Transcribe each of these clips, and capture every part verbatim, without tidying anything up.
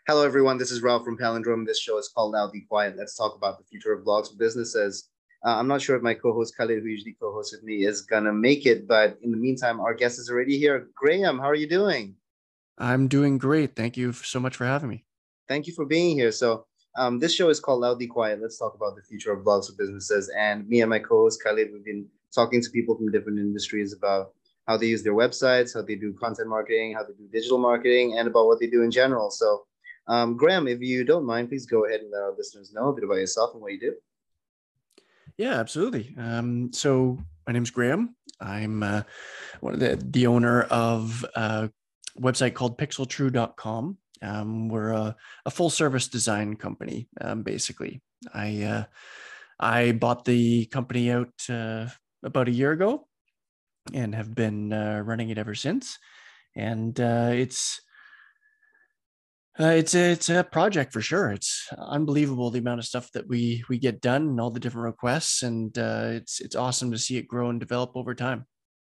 Hello, everyone. This is Ralph from Palindrome. This show is called Now Be Quiet. Let's talk about the future of blogs for businesses. Uh, I'm not sure if my co-host Khalid, who usually co-hosts with me, is gonna make it, but in the meantime, our guest is already here. Graham, how are you doing? I'm doing great. Thank you so much for having me. Thank you for being here. So, um, this show is called Loudly Quiet. Let's talk about the future of blogs for businesses. And me and my co-host Khalid, we've been talking to people from different industries about how they use their websites, how they do content marketing, how they do digital marketing, and about what they do in general. So, um, Graham, if you don't mind, please go ahead and let our listeners know a bit about yourself and what you do. Yeah, absolutely. Um, so my name's Graham. I'm uh, one of the, the owner of a website called pixel true dot com. Um, we're a, a full service design company, um, basically. I uh, I bought the company out uh, about a year ago and have been uh, running it ever since. And uh, it's Uh, it's a, it's a project for sure. It's unbelievable the amount of stuff that we we get done and all the different requests, and uh, it's it's awesome to see it grow and develop over time.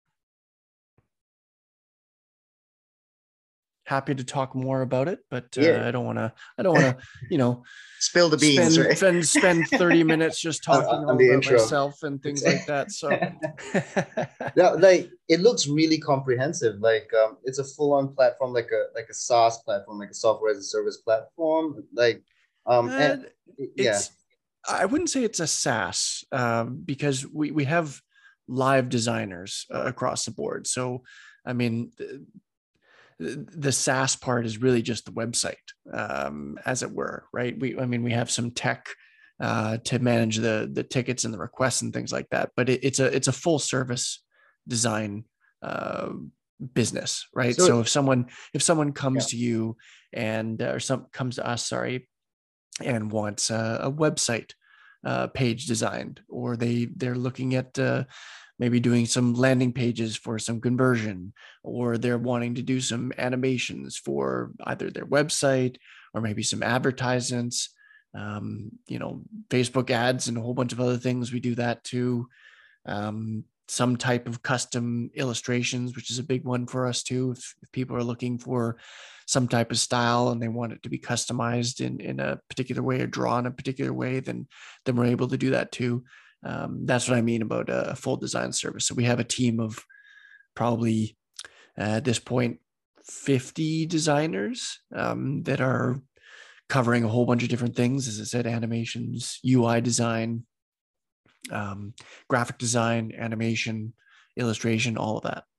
Happy to talk more about it, but uh, Yeah, I don't want to. I don't want to, you know, spill the beans, spend right? spend spend thirty minutes just on, talking on all the about intro. myself and It's things like that. So, no, like it looks really comprehensive. Like um, it's a full-on platform, like a like a SaaS platform, like a software as a service platform. Like um, uh, and yeah, it's I wouldn't say it's a SaaS um, because we we have live designers uh, across the board. So, I mean, the SaaS part is really just the website, um, as it were, right? We, I mean, we have some tech uh, to manage the the tickets and the requests and things like that, but it, it's a it's a full service design uh, business, right? so So if someone if someone yeah. comes to you and uh, or some comes to us, sorry, and wants a, a website uh, page designed, or they they're looking at uh, maybe doing some landing pages for some conversion, or they're wanting to do some animations for either their website or maybe some advertisements, um, you know, Facebook ads and a whole bunch of other things. We do that too. Um, some type of custom illustrations, which is a big one for us too. If, if people are looking for some type of style and they want it to be customized in, in a particular way or drawn a particular way, then, then we're able to do that too. Um, that's what I mean about a full design service. So we have a team of probably uh, at this point, fifty designers um, that are covering a whole bunch of different things. As I said, animations, U I design, um, graphic design, animation, illustration, all of that.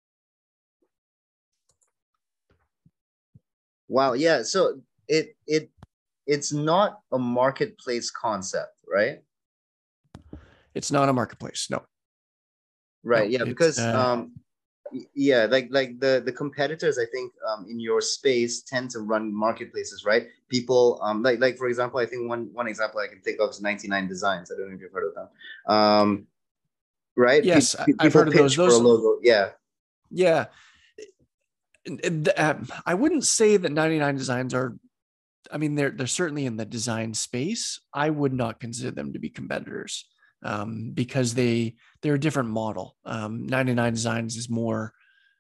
Wow, yeah. So it it it's not a marketplace concept, right? It's not a marketplace. No, Right. no, Yeah, it's because uh, um, yeah, like like the the competitors, I think um in your space tend to run marketplaces, right? People um like like for example, I think one one example I can think of is ninety-nine Designs. I don't know if you've heard of them. Um, right? Pe- yes, pe- I've people heard of those. pitch for a Those, logo. Yeah. yeah. I wouldn't say that ninety-nine Designs are. I mean, they're they're certainly in the design space. I would not consider them to be competitors um, because they they're a different model. Um, ninety-nine Designs is more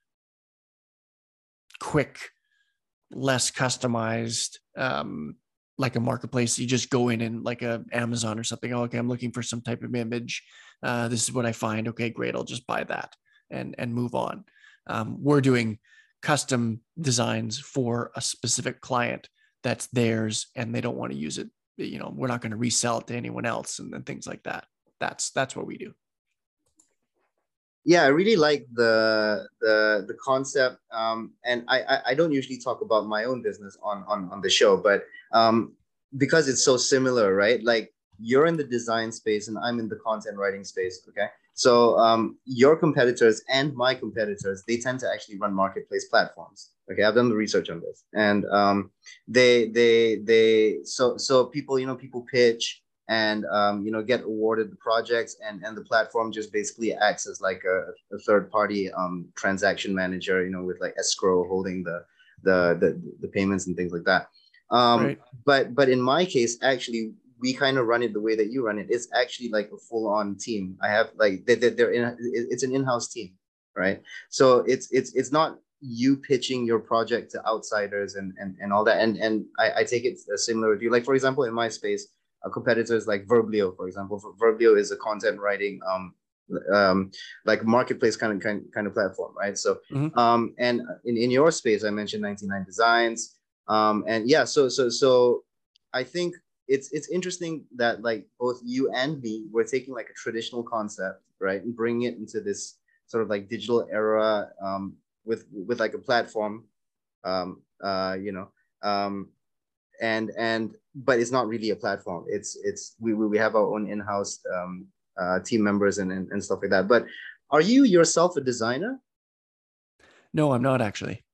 quick, less customized, um, like a marketplace. You just go in and like a Amazon or something. Oh, okay, I'm looking for some type of image. Uh, this is what I find. Okay, great. I'll just buy that and and move on. Um, we're doing custom designs for a specific client that's theirs, and they don't want to use it. You know, we're not going to resell it to anyone else, and, and things like that. That's that's what we do. Yeah, I really like the the the concept. Um, and I, I I don't usually talk about my own business on on on the show, but um, because it's so similar, right? Like you're in the design space and I'm in the content writing space. Okay, so um, your competitors and my competitors, they tend to actually run marketplace platforms. Okay, I've done the research on this, and um, they they they so so people, you know, people pitch and um, you know, get awarded the projects, and and the platform just basically acts as like a, a third party um, transaction manager, you know, with like escrow holding the the the, the payments and things like that. Um, Right. but but in my case, actually, we kind of run it the way that you run it. It's actually like a full on team. I have like they, they're in. It's an in house team, right? So it's it's it's not you pitching your project to outsiders and and, and all that. And and I, I take it similar with you. Like for example, in my space, uh, competitors like Verblio, for example. Verblio is a content writing um um like marketplace kind of kind, kind of platform, right? So Mm-hmm. um and in, in your space, I mentioned ninety-nine Designs. Um and yeah, so so so I think it's it's interesting that like both you and me, we're taking like a traditional concept, right, and bringing it into this sort of like digital era, um, with with like a platform, um, uh, you know, um, and and but it's not really a platform. It's it's we we have our own in-house um, uh, team members and, and and stuff like that. But are you yourself a designer? No, I'm not actually.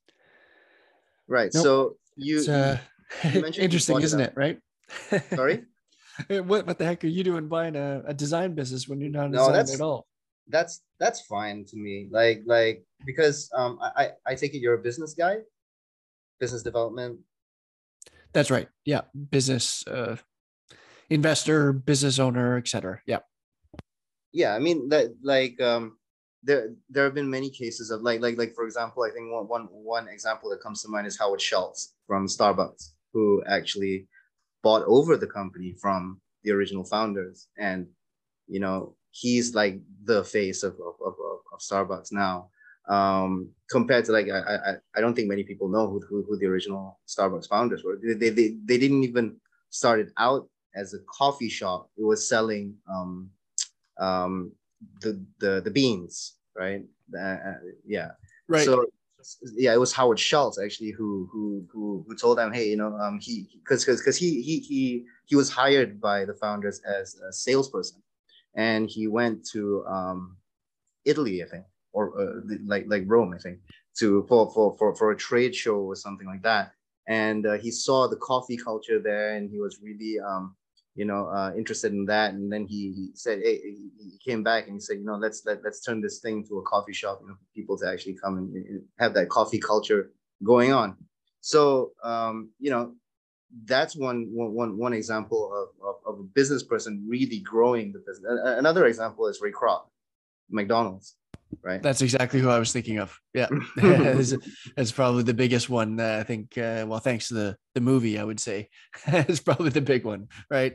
Right. Nope. So you It's you, uh, you mentioned you interesting, bought it isn't out. it? Right? Sorry. what what the heck are you doing buying a, a design business when you're not a No, designer at that's all? that's that's fine to me. Like like because um I I I take it you're a business guy, business development. That's right. Yeah, business uh, investor, business owner, et cetera. Yeah. Yeah, I mean that like um there there have been many cases of like like like for example, I think one one one example that comes to mind is Howard Schultz from Starbucks, who actually bought over the company from the original founders. And you know, he's like the face of of, of, of Starbucks now. Um compared to like I, I I don't think many people know who, who who the original Starbucks founders were. They, they they didn't even start it out as a coffee shop. It was selling um um, the the the beans, right? Uh, yeah. Right. So yeah, it was Howard Schultz actually who who who who told them, hey, you know, um, he because because because he he he he was hired by the founders as a salesperson, and he went to um, Italy, I think, or uh, like like Rome, I think, to for for for for a trade show or something like that. And uh, he saw the coffee culture there, and he was really um, you know uh, interested in that. And then he, he said, hey, he came back and he said, you know, let's let, let's turn this thing to a coffee shop, you know, for people to actually come and, and have that coffee culture going on. So um, you know, that's one one one one example of, of, of a business person really growing the business. Another example is Ray Kroc, McDonald's, right? That's exactly who I was thinking of. Yeah, that's, that's probably the biggest one. Uh, I think. Uh, well, thanks to the the movie, I would say it's probably the big one, right?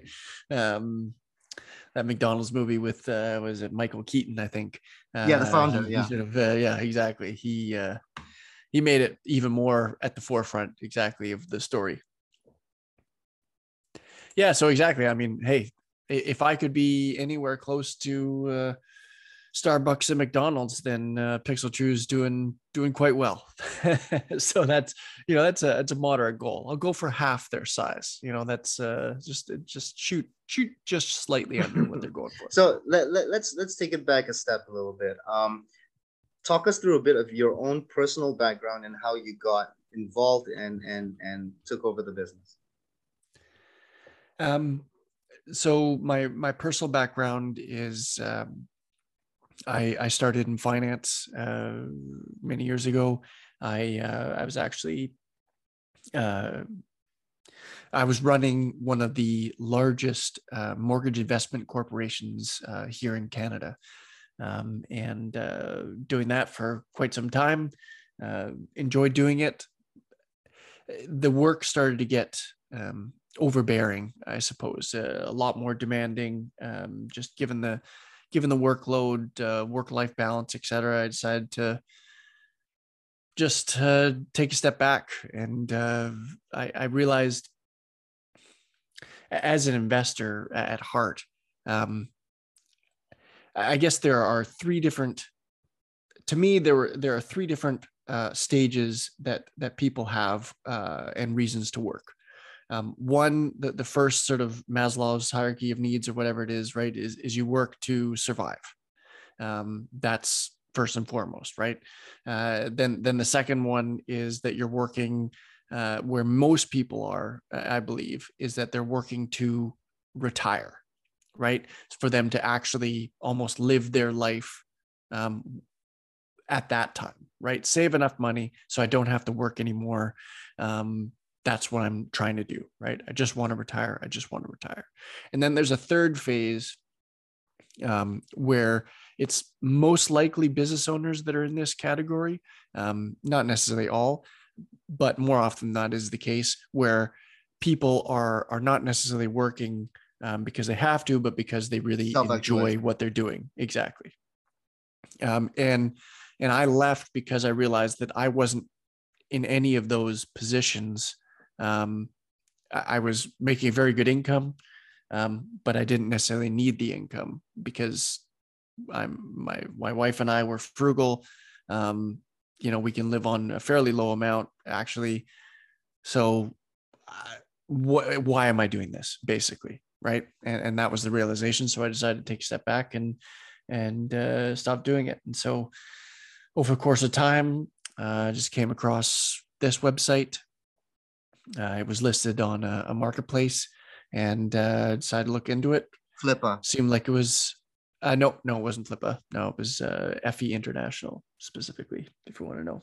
Um, that McDonald's movie with uh, was it Michael Keaton? I think. Yeah, the Uh, he, founder. he Yeah. sort of uh, yeah, exactly. He uh, he made it even more at the forefront, exactly, of the story. Yeah, so exactly. I mean, hey, if I could be anywhere close to uh, Starbucks and McDonald's, then uh, Pixel True is doing doing quite well. So that's you know that's a it's a moderate goal. I'll go for half their size. You know that's uh, just just shoot shoot just slightly under what they're going for. So let, let, let's let's take it back a step a little bit. Um, talk us through a bit of your own personal background and how you got involved and and and took over the business. Um, so my my personal background is um, I, I started in finance uh, many years ago. I uh, I was actually uh, I was running one of the largest uh, mortgage investment corporations uh, here in Canada, um, and uh, doing that for quite some time. Uh, enjoyed doing it. The work started to get um, overbearing, I suppose, uh, a lot more demanding, um, just given the given the workload, uh, work-life balance, et cetera. I decided to just uh, take a step back, and uh, I, I realized, as an investor at heart, um, I guess there are three different. To me, there were there are three different uh, stages that that people have uh, and reasons to work. Um, one, the, the first sort of Maslow's hierarchy of needs or whatever it is, right, is, is you work to survive. Um, that's first and foremost, right? Uh, then, then the second one is that you're working uh, where most people are, I believe, is that they're working to retire, right? For them to actually almost live their life um, at that time, right? Save enough money so I don't have to work anymore. Um, that's what I'm trying to do, right? I just want to retire. I just want to retire. And then there's a third phase, um, where it's most likely business owners that are in this category, um, not necessarily all, but more often than not is the case, where people are are not necessarily working um, because they have to, but because they really enjoy what they're doing. Exactly. Um, and and I left because I realized that I wasn't in any of those positions. Um, I, I was making a very good income, um, but I didn't necessarily need the income because I'm my my wife and I were frugal. Um, you know, we can live on a fairly low amount actually. So, uh, wh- why am I doing this, basically, right? And and that was the realization. So I decided to take a step back and and uh, stop doing it. And so, over the course of time, uh, I just came across this website. Uh, it was listed on a, a marketplace, and uh, decided to look into it. Flippa. Seemed like it was. Uh, no, no, it wasn't Flippa. No, it was uh, F E International specifically, if you want to know.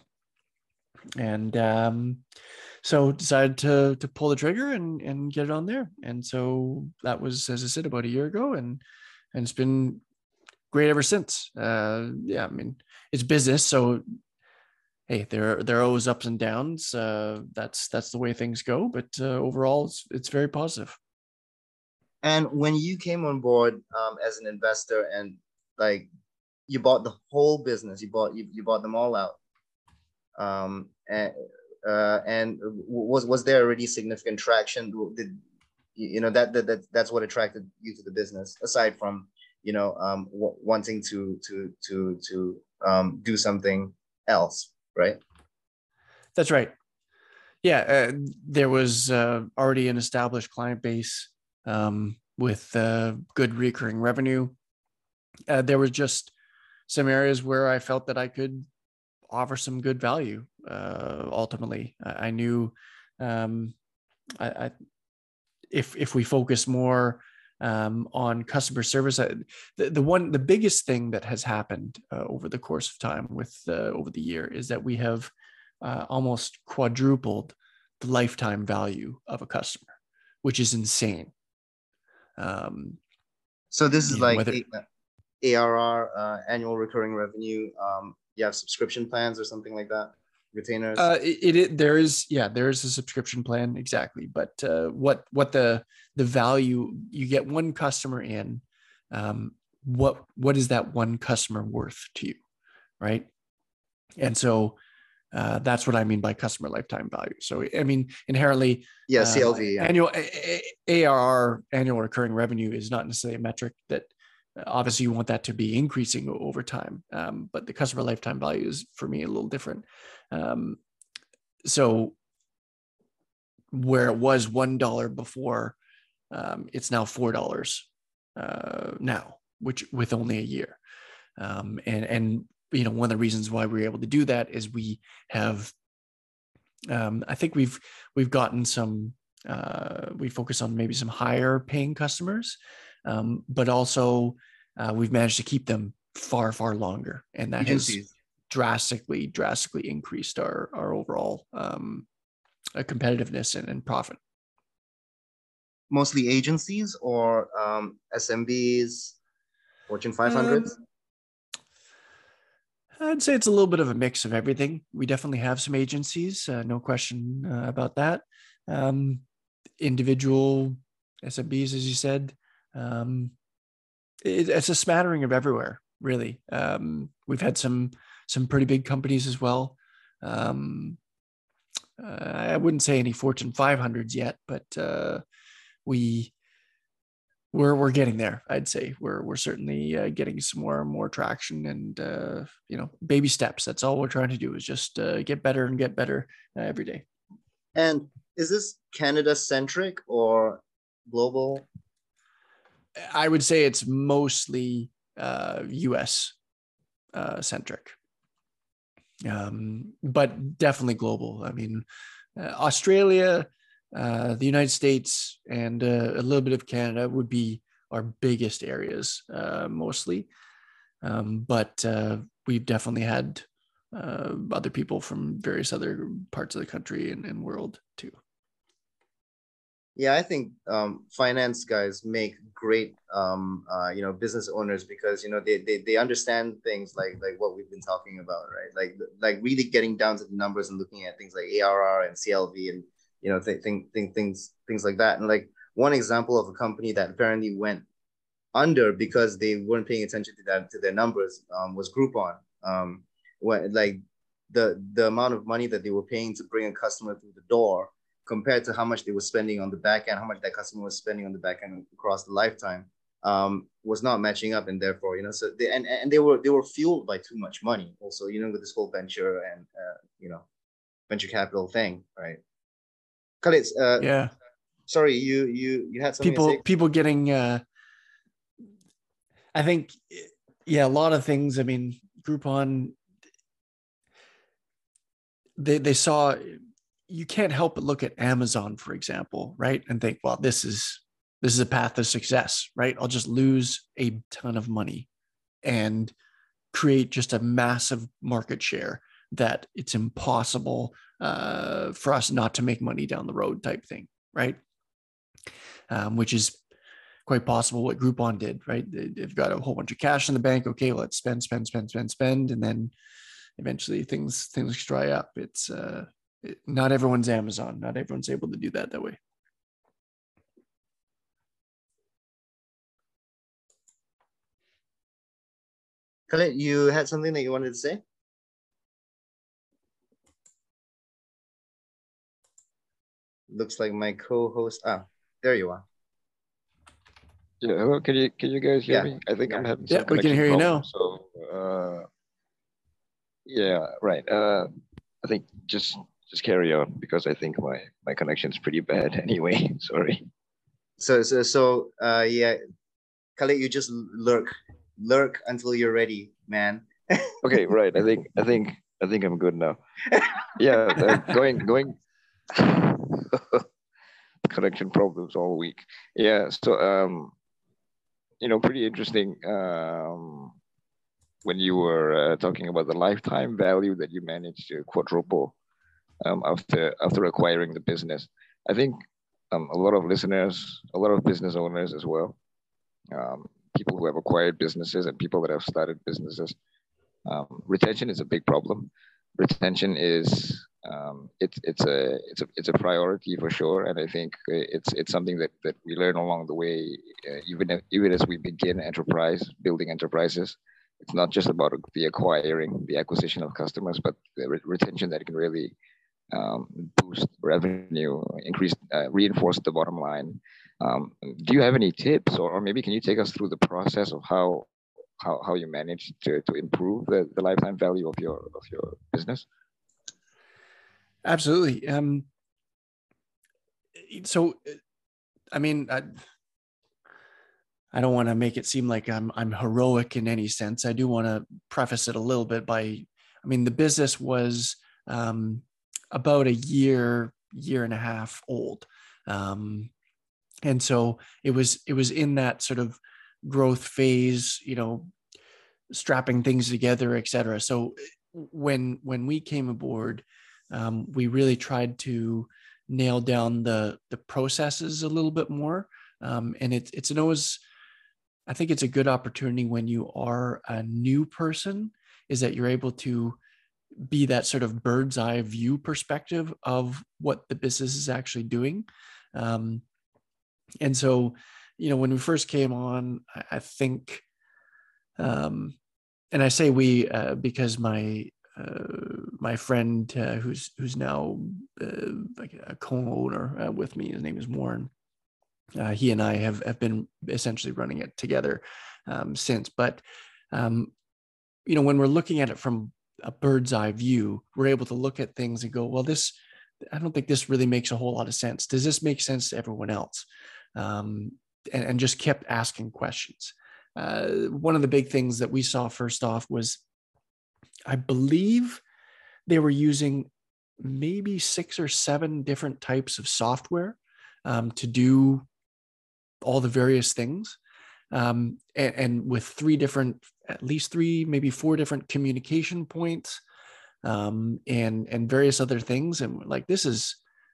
And um, so decided to to pull the trigger and and get it on there. And so that was, as I said, about a year ago, and and it's been great ever since. Uh, yeah, I mean, it's business, so hey, there there are always ups and downs. Uh, that's that's the way things go. But uh, overall, it's it's very positive. And when you came on board um, as an investor, and like you bought the whole business, you bought you, you bought them all out. Um, and uh, and was was there already significant traction? Did you know that, that that that's what attracted you to the business, aside from you know um, w- wanting to to to to um, do something else, right? That's right. Yeah, uh, there was uh, already an established client base um, with uh, good recurring revenue. Uh, there was just some areas where I felt that I could offer some good value. Uh, ultimately, I, I knew um, I, I, if if we focus more um, on customer service, I, the the one the biggest thing that has happened uh, over the course of time with uh, over the year is that we have uh, almost quadrupled the lifetime value of a customer, which is insane. Um, So this is you know, like whether A R R, uh, annual recurring revenue. Um, you have subscription plans or something like that, retainers. Uh, it, it there is yeah there is a subscription plan, exactly, but uh, what what the the value, you get one customer in, um, what what is that one customer worth to you, right? And so uh, that's what I mean by customer lifetime value. So I mean inherently, Yeah, um, C L V. Yeah. annual A R R, annual recurring revenue, is not necessarily a metric that obviously you want that to be increasing over time, um, but the customer lifetime value is for me a little different. Um, so where it was one dollar before, um, it's now four dollars uh, now, which with only a year. Um, and and you know, one of the reasons why we were able to do that is we have, um, I think we've we've gotten some. Uh, we focus on maybe some higher paying customers, um, but also uh, we've managed to keep them far far longer, and that Agencies. has drastically drastically increased our our overall um, uh, competitiveness and, and profit. Mostly agencies or um, S M Bs, Fortune five hundreds? Um, I'd say it's a little bit of a mix of everything. We definitely have some agencies, uh, no question uh, about that. Um, individual S M Bs, as you said. Um, it, it's a smattering of everywhere, really. Um, we've had some some pretty big companies as well. Um, uh, I wouldn't say any Fortune five hundreds yet, but uh, we we're we're getting there. I'd say we're we're certainly uh, getting some more and more traction, and uh, you know, baby steps. That's all we're trying to do, is just uh, get better and get better uh, every day. And is this Canada centric or global? I would say it's mostly uh, U S uh, centric, um, but definitely global. I mean, uh, Australia, uh, the United States, and uh, a little bit of Canada would be our biggest areas, uh, mostly. Um, but uh, we've definitely had uh, other people from various other parts of the country and, and world too. Yeah, I think um, finance guys make great um, uh, you know business owners because you know they, they they understand things like like what we've been talking about, right? Like like really getting down to the numbers and looking at things like A R R and C L V and you know th- th- th- things things like that. And like one example of a company that apparently went under because they weren't paying attention to that to their numbers um, was Groupon. Um, when like the the amount of money that they were paying to bring a customer through the door compared to how much they were spending on the back end, how much that customer was spending on the back end across the lifetime um, was not matching up, and therefore you know so they and, and they were they were fueled by too much money also you know with this whole venture and uh, you know venture capital thing, right? Khalid, uh, Yeah. sorry, you you you had something to People say? people getting uh I think yeah, a lot of things. I mean, Groupon, they they saw, you can't help but look at Amazon, for example, right? And think, well, this is this is a path to success, right? I'll just lose a ton of money and create just a massive market share that it's impossible uh, for us not to make money down the road type thing, right? Um, which is quite possible what Groupon did, right? They've got a whole bunch of cash in the bank. Okay, let's spend, spend, spend, spend, spend, and then eventually things things dry up. It's uh, it, not everyone's Amazon. Not everyone's able to do that that way. Khalid, you had something that you wanted to say? Looks like my co-host. Ah, there you are. Yeah, hello. Can you can you guys hear Yeah, me? I think I'm yeah. having Yeah, some we can connection hear you now. problems. So, uh, yeah, right. Uh, I think just just carry on because I think my my connection's pretty bad anyway. Sorry. So so so uh yeah, Khalid, you just lurk, lurk until you're ready, man. Okay, right. I think I think I think I'm good now. Yeah, uh, going going connection problems all week. Yeah, so um, you know, pretty interesting. Um, when you were uh, talking about the lifetime value that you managed to quadruple um, after after acquiring the business. I think um, a lot of listeners, a lot of business owners as well, um, people who have acquired businesses and people that have started businesses. Um, retention is a big problem. Retention is um, it's it's a it's a it's a priority for sure, and I think it's it's something that that we learn along the way, uh, even if, even as we begin enterprise building enterprises. It's not just about the acquiring, the acquisition of customers, but the re- retention that can really um, boost revenue, increase, uh, reinforce the bottom line. Um, do you have any tips, or, or maybe can you take us through the process of how how, how you manage to, to improve the, the lifetime value of your of your business? Absolutely. Um, so, I mean, I, I don't want to make it seem like I'm I'm heroic in any sense. I do want to preface it a little bit by, I mean, the business was um, about a year, year and a half old, um, and so it was it was in that sort of growth phase, you know, strapping things together, et cetera. So when when we came aboard, um, we really tried to nail down the the processes a little bit more, um, and it's it's an always, I think it's a good opportunity when you are a new person, is that you're able to be that sort of bird's eye view perspective of what the business is actually doing. Um, and so, you know, when we first came on, I, I think, um, and I say we uh, because my uh, my friend uh, who's who's now uh, like a co-owner uh, with me, his name is Warren. Uh, he and I have have been essentially running it together um, since. But um, you know, when we're looking at it from a bird's eye view, we're able to look at things and go, well, this, I don't think this really makes a whole lot of sense. Does this make sense to everyone else? Um, and, and just kept asking questions. Uh, one of the big things that we saw first off was, I believe they were using maybe six or seven different types of software um, to do all the various things. Um, and, and with three different, at least three, maybe four different communication points, um, and and various other things. And like this is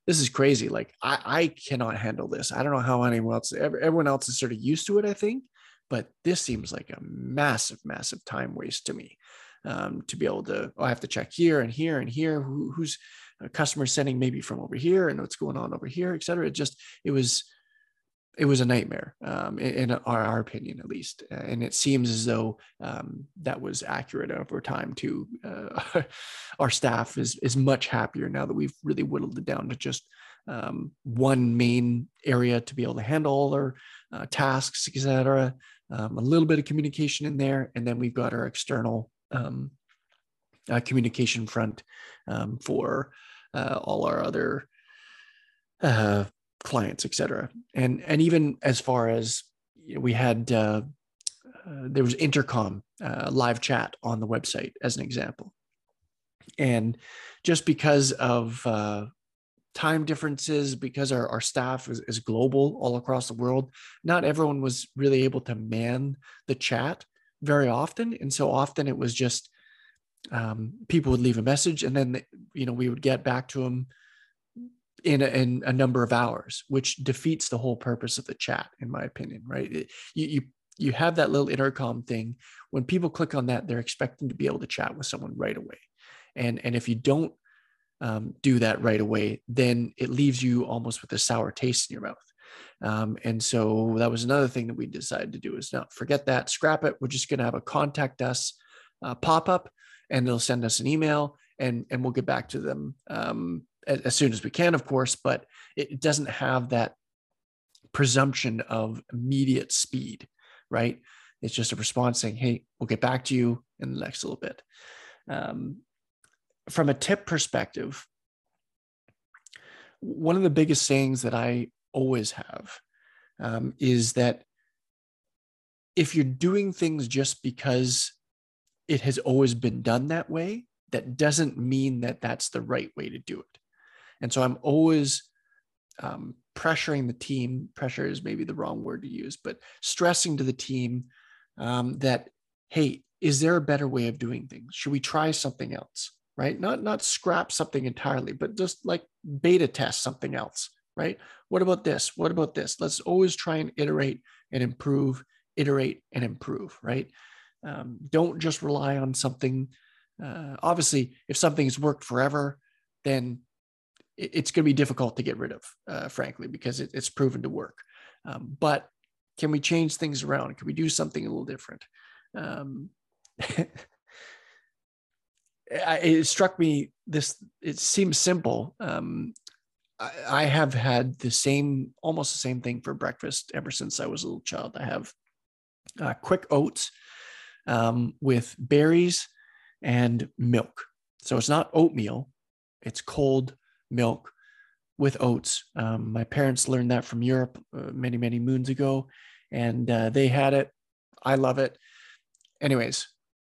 this is crazy. Like I, I cannot handle this. I don't know how anyone else, everyone else is sort of used to it, I think, but this seems like a massive, massive time waste to me. Um, to be able to, oh, I have to check here and here and here, who, who's a customer sending maybe from over here and what's going on over here, et cetera. It just, it was, it was a nightmare, um, in, in our, our opinion, at least. And it seems as though um, that was accurate over time too. Uh, our staff is, is much happier now that we've really whittled it down to just um, one main area to be able to handle all our uh, tasks, et cetera. Um, a little bit of communication in there. And then we've got our external um, uh, communication front um, for uh, all our other uh, clients, et cetera. And, and even as far as, you know, we had, uh, uh, there was intercom uh, live chat on the website as an example. And just because of uh, time differences, because our, our staff is, is global all across the world, not everyone was really able to man the chat very often. And so often it was just, um, people would leave a message and then, you know, we would get back to them in a, in a number of hours, which defeats the whole purpose of the chat, in my opinion, right? It, you, you, you have that little intercom thing. When people click on that, they're expecting to be able to chat with someone right away. And, and if you don't um, do that right away, then it leaves you almost with a sour taste in your mouth. Um, and so that was another thing that we decided to do, is not forget that, scrap it. We're just going to have a contact us uh, pop up, and they'll send us an email, and, and we'll get back to them um, as, as soon as we can, of course, but it doesn't have that presumption of immediate speed, right? It's just a response saying, hey, we'll get back to you in the next little bit. Um, from a tip perspective, one of the biggest sayings that I always have um, is that if you're doing things just because it has always been done that way, that doesn't mean that that's the right way to do it. And so I'm always um, pressuring the team. Pressure is maybe the wrong word to use, but stressing to the team um, that, hey, is there a better way of doing things? Should we try something else? Right? Not, not scrap something entirely, but just like beta test something else, right? What about this? What about this? Let's always try and iterate and improve, iterate and improve, right? Um, don't just rely on something. Uh, obviously, if something's worked forever, then it, it's going to be difficult to get rid of, uh, frankly, because it, it's proven to work. Um, but can we change things around? Can we do something a little different? Um, it struck me this, it seems simple. Um, I, I have had the same, almost the same thing for breakfast ever since I was a little child. I have uh, quick oats um, with berries and milk. So it's not oatmeal, it's cold milk with oats. Um, my parents learned that from Europe uh, many, many moons ago, and uh, they had it. I love it. Anyways,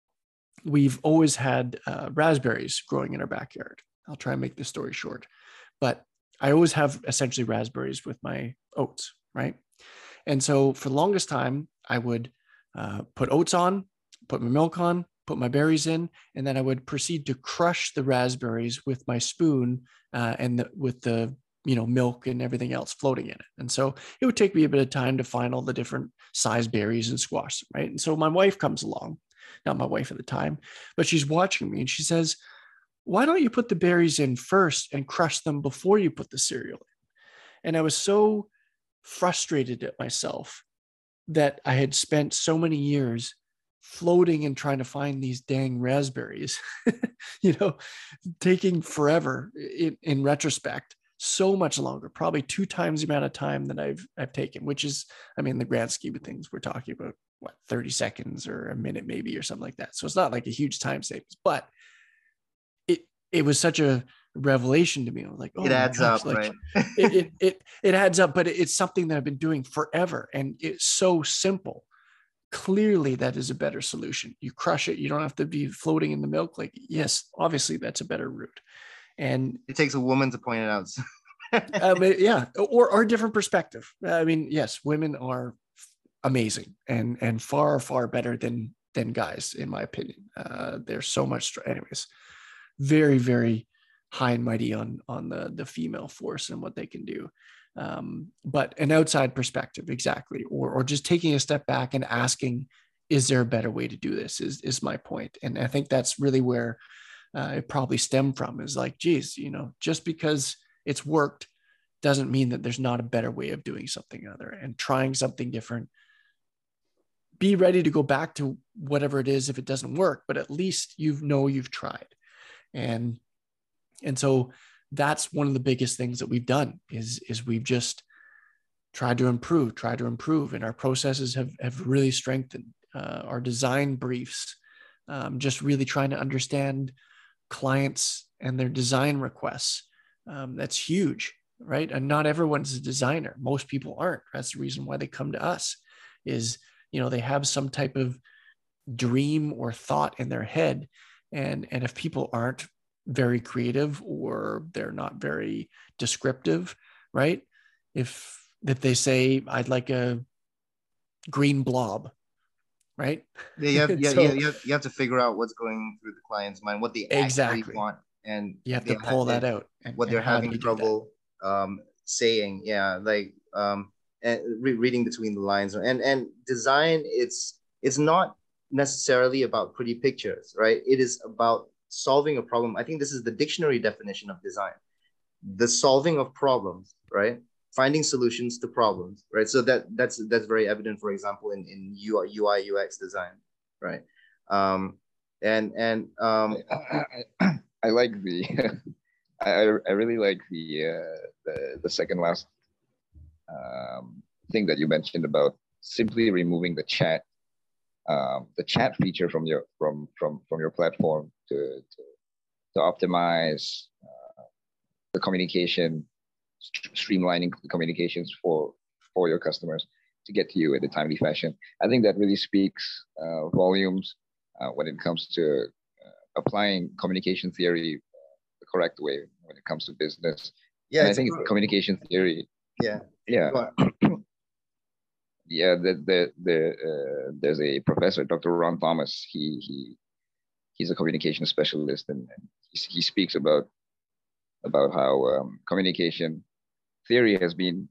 we've always had uh, raspberries growing in our backyard. I'll try and make this story short, but I always have essentially raspberries with my oats, right? And so for the longest time, I would uh, put oats on, put my milk on, put my berries in, and then I would proceed to crush the raspberries with my spoon uh, and the, with the you know milk and everything else floating in it. And so it would take me a bit of time to find all the different size berries and squash them, right? And so my wife comes along. Not my wife at the time, but she's watching me and she says, why don't you put the berries in first and crush them before you put the cereal in? And I was so frustrated at myself that I had spent so many years floating and trying to find these dang raspberries, you know, taking forever in, in retrospect, so much longer, probably two times the amount of time that I've, I've taken, which is, I mean, the grand scheme of things, we're talking about what, thirty seconds or a minute maybe, or something like that. So it's not like a huge time savings, but it, it was such a revelation to me. I was like, oh, it adds gosh, up, like, right? it, it, it, it adds up, but it's something that I've been doing forever. And it's so simple. Clearly that is a better solution. You crush it. You don't have to be floating in the milk. Like, yes, obviously that's a better route. And it takes a woman to point it out. um, yeah. Or, or a different perspective. I mean, yes, women are amazing and, and far, far better than, than guys, in my opinion. Uh, there's so much, anyways, very, very high and mighty on on the the female force and what they can do. Um, but an outside perspective, exactly, or or just taking a step back and asking, is there a better way to do this? Is is my point, and I think that's really where uh, it probably stemmed from. Is like, geez, you know, just because it's worked doesn't mean that there's not a better way of doing something other, and trying something different. Be ready to go back to whatever it is if it doesn't work, but at least you know you've tried, and and so that's one of the biggest things that we've done is, is we've just tried to improve, try to improve. And our processes have, have really strengthened uh, our design briefs, um, just really trying to understand clients and their design requests. Um, that's huge, right? And not everyone's a designer. Most people aren't. That's the reason why they come to us is, you know, they have some type of dream or thought in their head. And, and if people aren't very creative or they're not very descriptive, right? If if they say, I'd like a green blob, right? Yeah, you have, yeah, So, yeah, you have, you have to figure out what's going through the client's mind, what they actually exactly. want, and You have they to pull ha- that out. And, what and they're how do having you do trouble um, saying. Yeah, like um, and re- reading between the lines, and and design. It's it's not necessarily about pretty pictures, right? It is about solving a problem. I think this is the dictionary definition of design: the solving of problems, right? Finding solutions to problems, right? So that that's that's very evident, for example, in in U I U X design, right? Um, and and um, I, I, I, I like the I, I really like the uh, the the second last um, thing that you mentioned about simply removing the chat um, the chat feature from your from from from your platform to to, to optimize uh, the communication, st- streamlining the communications for for your customers to get to you in a timely fashion. I think that really speaks uh, volumes uh, when it comes to uh, applying communication theory the correct way when it comes to business. yeah, And I it's a, think communication theory, yeah. yeah, Go on. yeah. The the the uh, there's a professor, Doctor Ron Thomas. He he he's a communication specialist, and, and he, he speaks about about how um, communication theory has been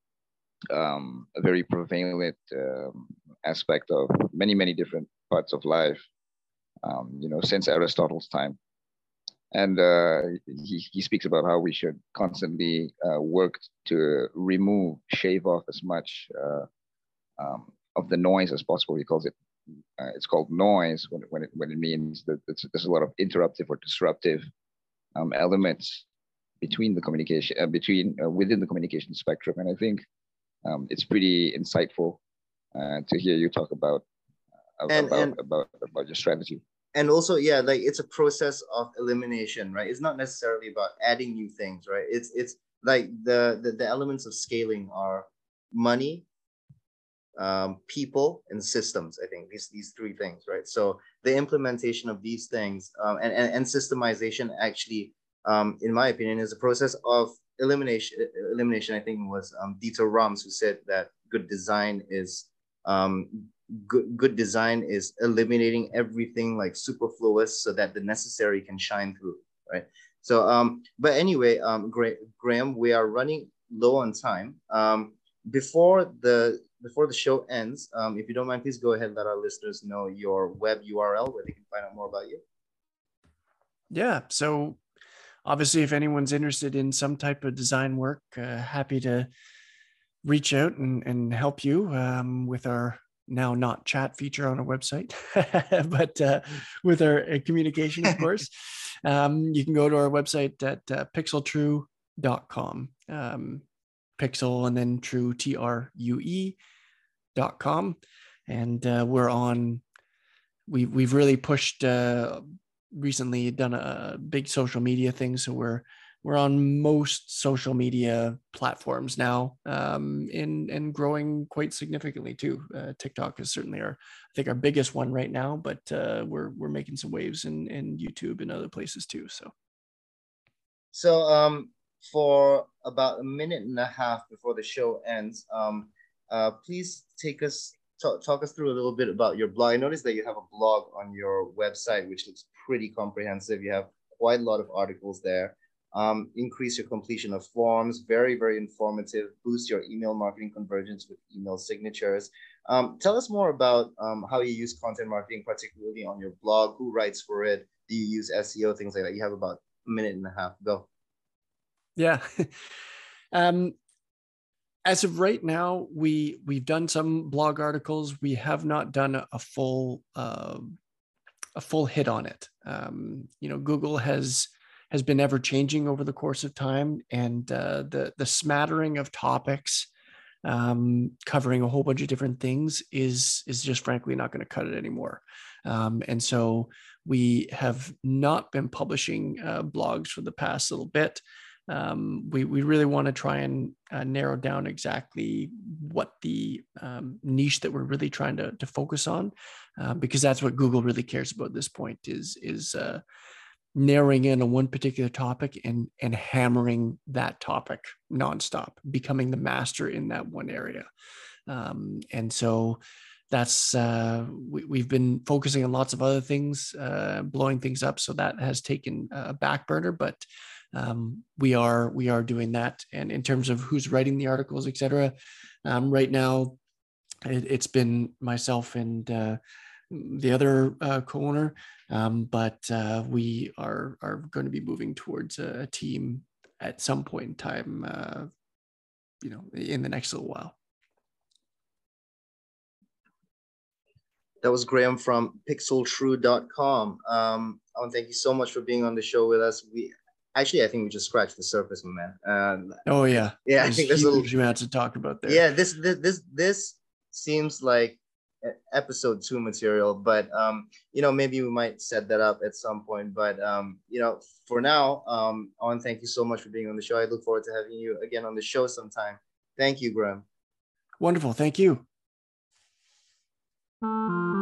um, a very prevalent um, aspect of many many different parts of life. Um, you know, since Aristotle's time. And uh, he, he speaks about how we should constantly uh, work to remove, shave off as much uh, um, of the noise as possible. He calls it, uh, it's called noise when, when, it, when it means that there's a lot of interruptive or disruptive um, elements between the communication, uh, between uh, within the communication spectrum. And I think um, it's pretty insightful uh, to hear you talk about, uh, and about, and about, about your strategy. and also, yeah, like it's a process of elimination, right? It's not necessarily about adding new things, right? It's it's like the the, the elements of scaling are money, um, people, and systems. I think these these three things, right? So the implementation of these things um, and, and and systemization actually, um, in my opinion, is a process of elimination. Elimination. I think it was um, Dieter Rams who said that good design is um, good good design is eliminating everything like superfluous so that the necessary can shine through, right? So um but anyway, um Graham, we are running low on time. Um before the before the show ends, um if you don't mind, please go ahead and let our listeners know your web U R L where they can find out more about you. Yeah, so obviously if anyone's interested in some type of design work, uh, happy to reach out and, and help you um, with our now not chat feature on our website, but uh, with our uh, communication, of course. um, you can go to our website at uh, pixel true dot com. Um, pixel and then true, T R U E dot com. And uh, we're on, we, we've really pushed, uh, recently done a big social media thing. So we're, we're on most social media platforms now, um, and, and growing quite significantly too. Uh, TikTok is certainly our, I think our biggest one right now, but uh, we're, we're making some waves in, in YouTube and other places too. So, so um, for about a minute and a half before the show ends, um, uh, please take us, talk, talk us through a little bit about your blog. I noticed that you have a blog on your website, which looks pretty comprehensive. You have quite a lot of articles there. um, increase your completion of forms, very, very informative, boost your email marketing conversions with email signatures. Um, tell us more about um, how you use content marketing, particularly on your blog, who writes for it, do you use S E O, things like that. You have about a minute and a half, go. Yeah. um, as of right now, we, we've done some blog articles. We have not done a, a full, uh, a full hit on it. Um, you know, Google has, has been ever changing over the course of time, and uh, the, the smattering of topics um, covering a whole bunch of different things is, is just frankly not going to cut it anymore. Um, and so we have not been publishing uh, blogs for the past little bit. Um, we, we really want to try and uh, narrow down exactly what the um, niche that we're really trying to, to focus on, uh, because that's what Google really cares about at this point is, is uh, narrowing in on one particular topic and, and hammering that topic nonstop, becoming the master in that one area. Um, and so that's, uh, we, we've been focusing on lots of other things, uh, blowing things up. So that has taken a back burner, but um, we are, we are doing that. And in terms of who's writing the articles, et cetera, um, right now it, it's been myself and, uh, the other uh, co-owner, um, but uh, we are are going to be moving towards a, a team at some point in time, uh, you know, in the next little while. That was Graham from pixel true dot com. Um, I want to thank you so much for being on the show with us. We actually, I think we just scratched the surface, my man. Um, oh yeah, yeah, there's I think there's huge a little amounts to talk about there. Yeah, this this this this seems like episode two material, but um you know, maybe we might set that up at some point, but um you know, for now, um I want to thank you so much for being on the show. I look forward to having you again on the show sometime. Thank you, Graham. Wonderful. Thank you.